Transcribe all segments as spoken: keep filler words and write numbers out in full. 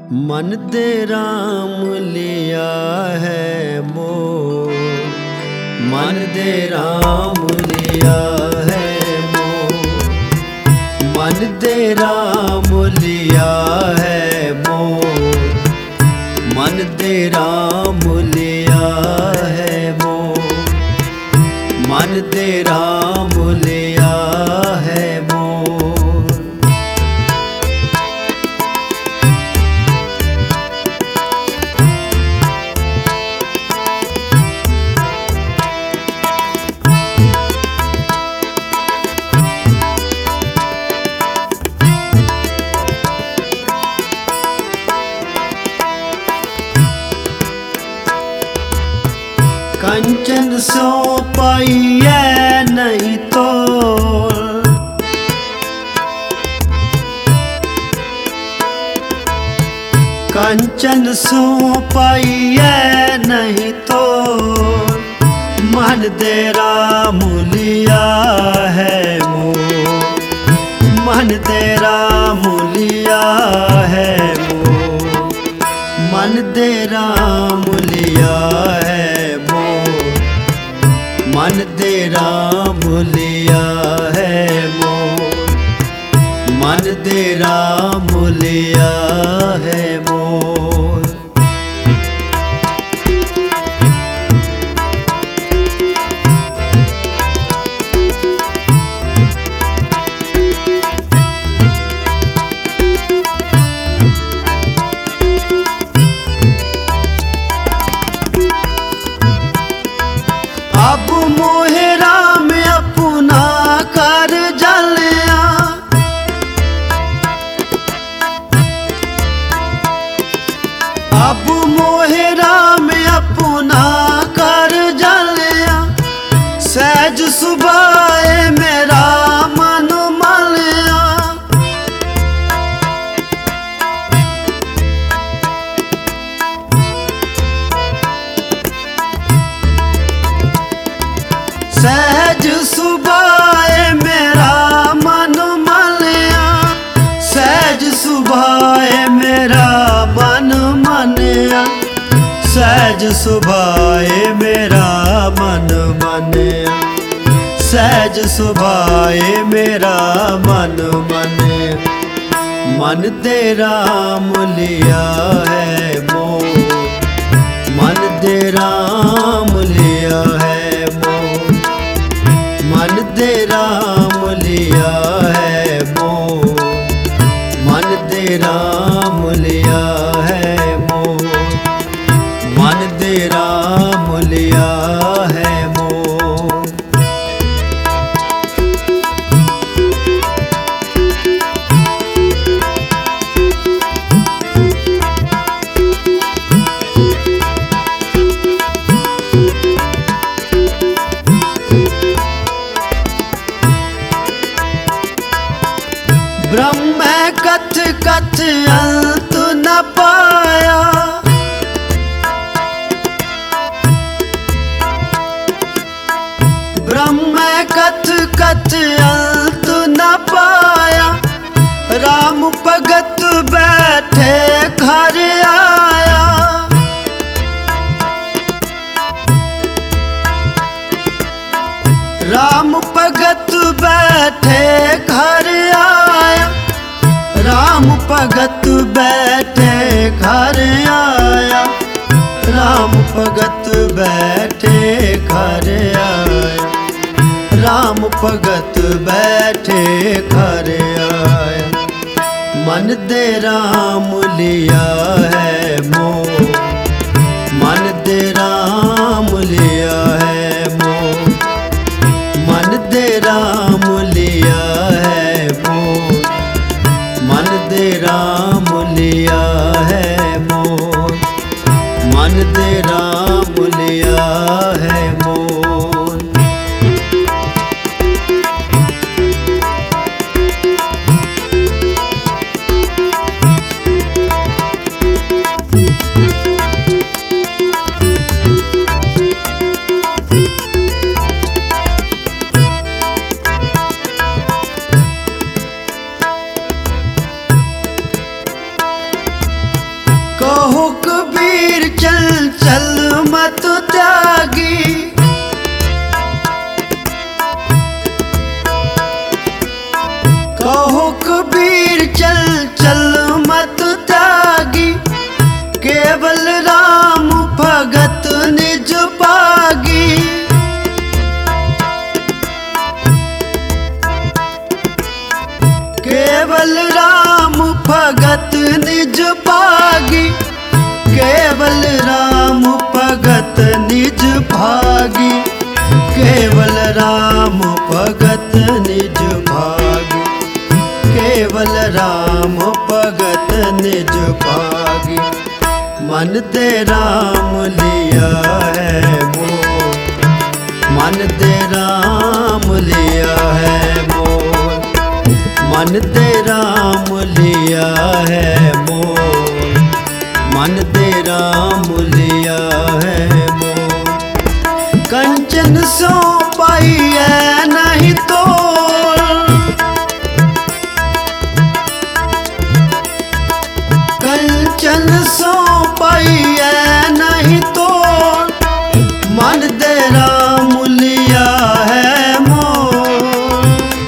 मन दे राम लिया है मोह, मन दे राम लिया है मोह, मन दे राम लिया है मोह, मन दे राम लिया है मोह, मन दे राम लिया है मोह। कंचन सो पाइए नहीं तो, कंचन सो पाइए नहीं तो, मन दे राम लिया है मोह, मन दे राम लिया है मोह, मन दे राम लिया है मन दे राम लिया है मोह, मन दे राम लिया है मोह। अब मोहे राम अपना कर जलिया, अब मोहे राम अपना कर जलिया, सहज सुभाए मेरा मन मलिया, सहज सुभाए मेरा मन मलिया, सहज सुभाए मेरा मन मनिया, सहज सुभाए मेरा मन मनिया, सहज सुभाए मेरा मन मनिया, मन दे राम लिया है मोह, मन दे राम लिया है मोह, मन दे राम लिया है मोह, मन दे राम लिया है मोह, मन दे राम लिया है मोह। ब्रह्म कथ कथ अंत न पाया, ब्रह्म कथ कथ अंत न पाया, राम भगत बैठे घर आया, राम भगत बैठे घर आया, राम भगत बैठे घर आया, राम भगत बैठे घर आया, राम भगत बैठे घर आया, मन दे राम लिया है मोह, मन दे राम लिया है मोह, मन दे राम लिया है मोह, मन दे राम लिया है मोह, मन दे राम लिया है मोह। मत त्यागी। कहो कबीर चल चल मत त्यागी, केवल राम भगत निज पागी। केवल राम भगत निज पागी, केवल राम भगत निज भागी। केवल राम भगत निज भागी, केवल राम भगत निज भागी। मन दे राम लिया है मोल, मन दे राम लिया है मोल, मन दे राम लिया है मोल, मन दे राम लिया है मोल। कंचन सो पाई है नहीं तोल, कंचन सो पाई है नहीं तोल, मन दे राम लिया है मोल।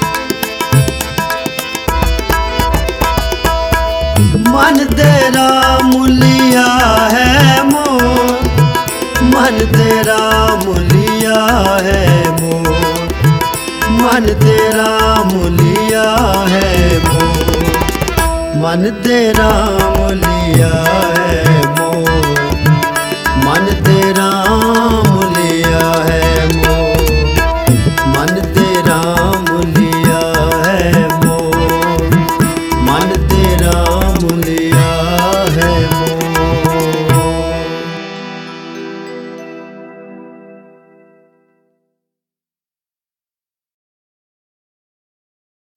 मन दे राम लिया है मोल, मन दे राम लिया है मोल, मन दे राम लिया है मोल, मन दे राम लिया है मोल, मन दे राम